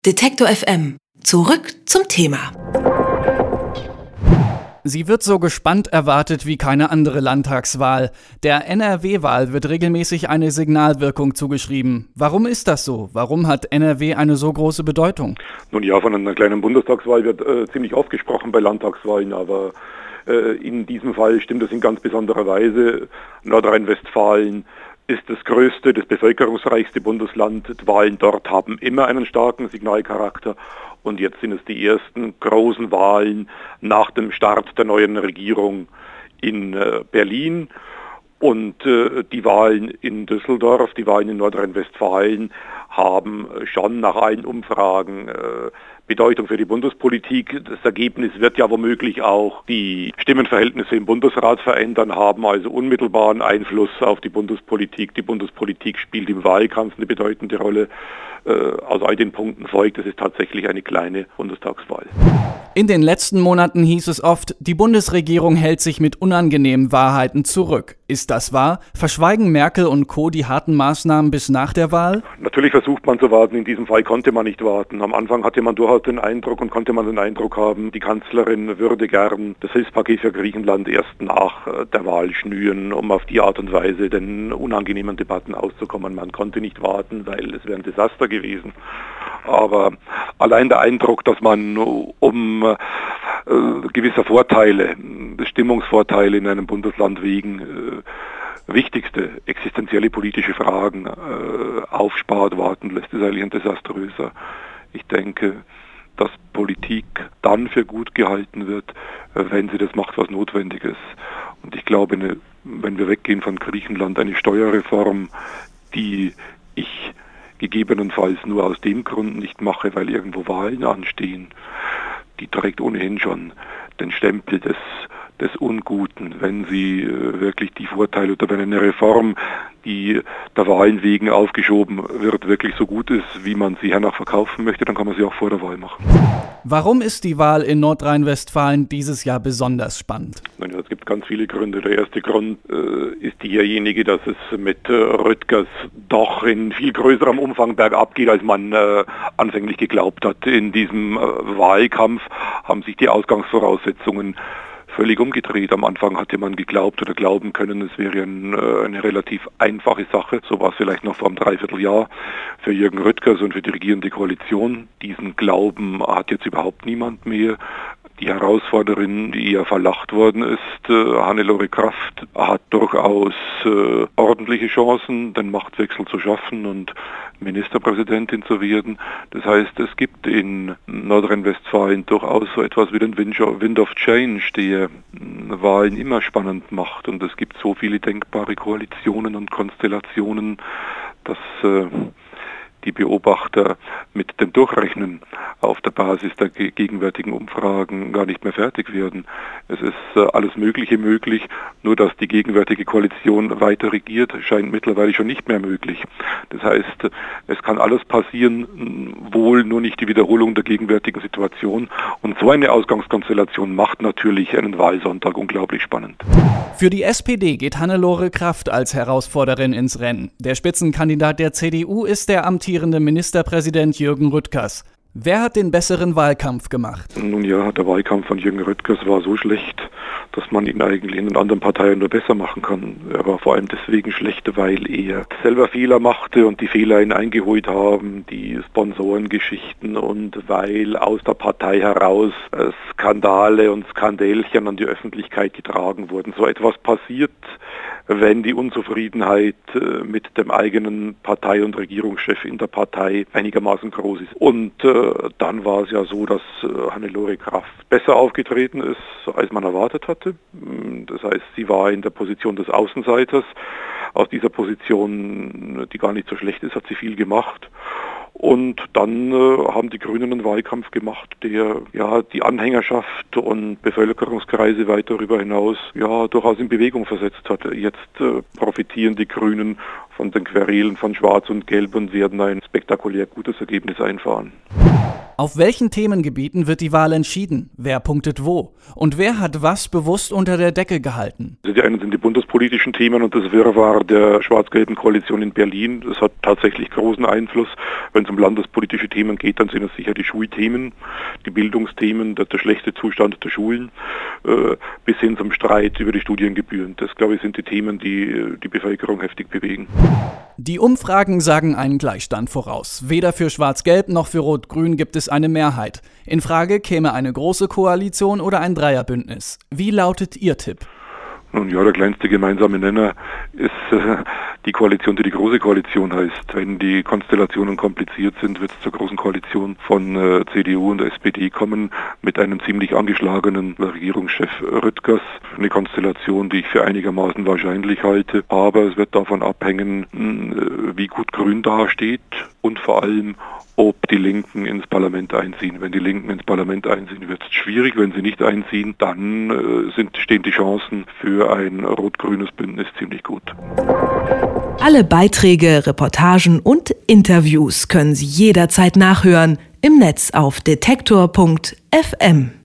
Detektor FM. Zurück zum Thema. Sie wird so gespannt erwartet wie keine andere Landtagswahl. Der NRW-Wahl wird regelmäßig eine Signalwirkung zugeschrieben. Warum ist das so? Warum hat NRW eine so große Bedeutung? Nun ja, von einer kleinen Bundestagswahl wird ziemlich oft gesprochen bei Landtagswahlen, aber in diesem Fall stimmt es in ganz besonderer Weise. Nordrhein-Westfalen ist das größte, das bevölkerungsreichste Bundesland. Die Wahlen dort haben immer einen starken Signalcharakter. Und jetzt sind es die ersten großen Wahlen nach dem Start der neuen Regierung in Berlin. Und die Wahlen in Düsseldorf, die Wahlen in Nordrhein-Westfalen haben schon nach allen Umfragen Bedeutung für die Bundespolitik. Das Ergebnis wird ja womöglich auch die Stimmenverhältnisse im Bundesrat verändern, haben also unmittelbaren Einfluss auf die Bundespolitik. Die Bundespolitik spielt im Wahlkampf eine bedeutende Rolle. Aus all den Punkten folgt, es ist tatsächlich eine kleine Bundestagswahl. In den letzten Monaten hieß es oft, die Bundesregierung hält sich mit unangenehmen Wahrheiten zurück. Ist das wahr? Verschweigen Merkel und Co. die harten Maßnahmen bis nach der Wahl? Natürlich versucht man zu warten. In diesem Fall konnte man nicht warten. Am Anfang hatte man durchaus den Eindruck und konnte man den Eindruck haben, die Kanzlerin würde gern das Hilfspaket für Griechenland erst nach der Wahl schnüren, um auf die Art und Weise den unangenehmen Debatten auszukommen. Man konnte nicht warten, weil es wäre ein Desaster gewesen. Aber allein der Eindruck, dass man um gewisse Vorteile, Stimmungsvorteile in einem Bundesland wegen wichtigste existenzielle politische Fragen aufspart, warten lässt, ist eigentlich ein desaströser. Ich denke, dass Politik dann für gut gehalten wird, wenn sie das macht, was notwendig ist. Und ich glaube, wenn wir weggehen von Griechenland, eine Steuerreform, die ich gegebenenfalls nur aus dem Grund nicht mache, weil irgendwo Wahlen anstehen, die trägt ohnehin schon den Stempel des Unguten, wenn sie wirklich die Vorteile oder wenn eine Reform, die der Wahlen wegen aufgeschoben wird, wirklich so gut ist, wie man sie hernach verkaufen möchte, dann kann man sie auch vor der Wahl machen. Warum ist die Wahl in Nordrhein-Westfalen dieses Jahr besonders spannend? Es gibt ganz viele Gründe. Der erste Grund ist derjenige, dass es mit Rüttgers doch in viel größerem Umfang bergab geht, als man anfänglich geglaubt hat. In diesem Wahlkampf haben sich die Ausgangsvoraussetzungen völlig umgedreht. Am Anfang hatte man geglaubt oder glauben können, es wäre eine relativ einfache Sache. So war es vielleicht noch vor einem Dreivierteljahr für Jürgen Rüttgers und für die regierende Koalition. Diesen Glauben hat jetzt überhaupt niemand mehr. Die Herausforderin, die eher verlacht worden ist, Hannelore Kraft, hat durchaus ordentliche Chancen, den Machtwechsel zu schaffen und Ministerpräsidentin zu werden. Das heißt, es gibt in Nordrhein-Westfalen durchaus so etwas wie den Wind of Change, der Wahlen immer spannend macht. Und es gibt so viele denkbare Koalitionen und Konstellationen, dass die Beobachter mit dem Durchrechnen auf der Basis der gegenwärtigen Umfragen gar nicht mehr fertig werden. Es ist alles Mögliche möglich, nur dass die gegenwärtige Koalition weiter regiert, scheint mittlerweile schon nicht mehr möglich. Das heißt, es kann alles passieren, wohl nur nicht die Wiederholung der gegenwärtigen Situation. Und so eine Ausgangskonstellation macht natürlich einen Wahlsonntag unglaublich spannend. Für die SPD geht Hannelore Kraft als Herausforderin ins Rennen. Der Spitzenkandidat der CDU ist der amtierende Ministerpräsident Jürgen Rüttgers. Wer hat den besseren Wahlkampf gemacht? Nun ja, der Wahlkampf von Jürgen Rüttgers war so schlecht, dass man ihn eigentlich in den anderen Parteien nur besser machen kann. Er war vor allem deswegen schlecht, weil er selber Fehler machte und die Fehler ihn eingeholt haben, die Sponsorengeschichten, und weil aus der Partei heraus Skandale und Skandälchen an die Öffentlichkeit getragen wurden. So etwas passiert, wenn die Unzufriedenheit mit dem eigenen Partei- und Regierungschef in der Partei einigermaßen groß ist. Und dann war es ja so, dass Hannelore Kraft besser aufgetreten ist, als man erwartet hatte. Das heißt, sie war in der Position des Außenseiters. Aus dieser Position, die gar nicht so schlecht ist, hat sie viel gemacht. Und dann haben die Grünen einen Wahlkampf gemacht, der die Anhängerschaft und Bevölkerungskreise weit darüber hinaus durchaus in Bewegung versetzt hat. Jetzt profitieren die Grünen von den Querelen von Schwarz und Gelb und werden ein spektakulär gutes Ergebnis einfahren. Auf welchen Themengebieten wird die Wahl entschieden? Wer punktet wo? Und wer hat was bewusst unter der Decke gehalten? Die einen sind die bundespolitischen Themen und das Wirrwarr der schwarz-gelben Koalition in Berlin. Das hat tatsächlich großen Einfluss. Wenn es um landespolitische Themen geht, dann sind es sicher die Schulthemen, die Bildungsthemen, der schlechte Zustand der Schulen, bis hin zum Streit über die Studiengebühren. Das, glaube ich, sind die Themen, die die Bevölkerung heftig bewegen. Die Umfragen sagen einen Gleichstand voraus. Weder für Schwarz-Gelb noch für Rot-Grün gibt es eine Mehrheit. In Frage käme eine große Koalition oder ein Dreierbündnis. Wie lautet Ihr Tipp? Nun ja, der kleinste gemeinsame Nenner ist die Koalition, die Große Koalition heißt. Wenn die Konstellationen kompliziert sind, wird es zur Großen Koalition von CDU und SPD kommen, mit einem ziemlich angeschlagenen Regierungschef Rüttgers. Eine Konstellation, die ich für einigermaßen wahrscheinlich halte. Aber es wird davon abhängen, wie gut Grün dasteht und vor allem, ob die Linken ins Parlament einziehen. Wenn die Linken ins Parlament einziehen, wird es schwierig. Wenn sie nicht einziehen, dann stehen die Chancen für ein rot-grünes Bündnis ziemlich gut. Alle Beiträge, Reportagen und Interviews können Sie jederzeit nachhören im Netz auf detektor.fm.